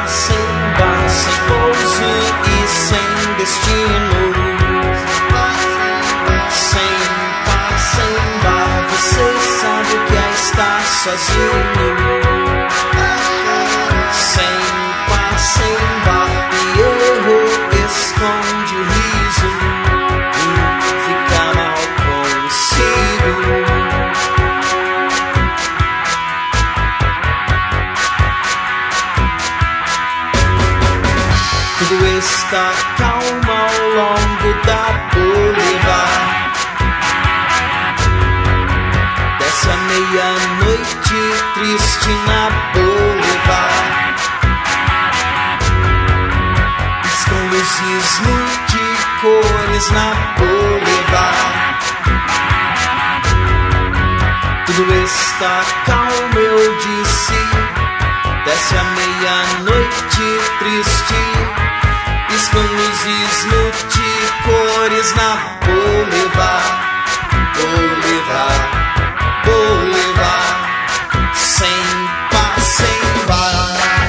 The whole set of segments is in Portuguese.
paz, sem bar, sem pouso e sem destino. Sem paz, sem bar, você sabe o que é estar sozinho. Sem paz, sem bar, e erro esconde o riso e fica mal consigo. Tudo está calmo ao longo da Boulevard. Desce a meia-noite triste na Boulevard. Piscam luzes multicores na Boulevard. Tudo está calmo, eu disse. Desce a meia-noite triste. Piscam luzes multicores na Boulevard. Boulevard, Boulevard. Sem paz, sem bar.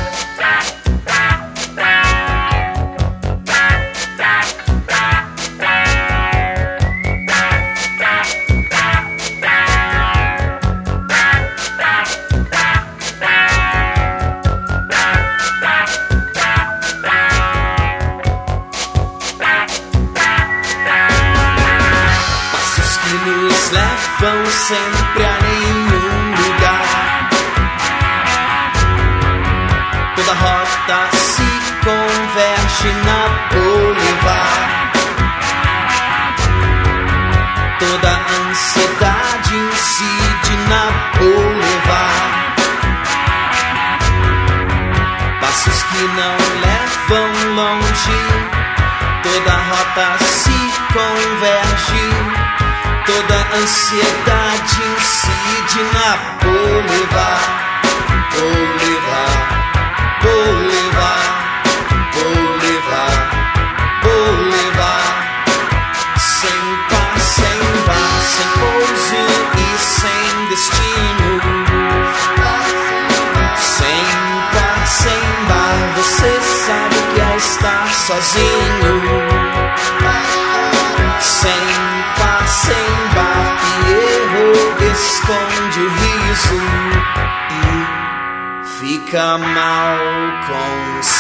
Nos levam sempre a nenhum lugar. Toda rota se converge na Boulevard. Toda ansiedade incide na Boulevard. Passos que não levam longe. Toda rota se converge. Toda ansiedade incide na Boulevard. Boulevard, Boulevard, Boulevard, Boulevard. Sem paz, sem bar, sem pouso e sem destino. Sem paz, sem bar, você sabe que é estar sozinho. Sem paz, sem bar, e erro esconde o riso e fica mal consigo.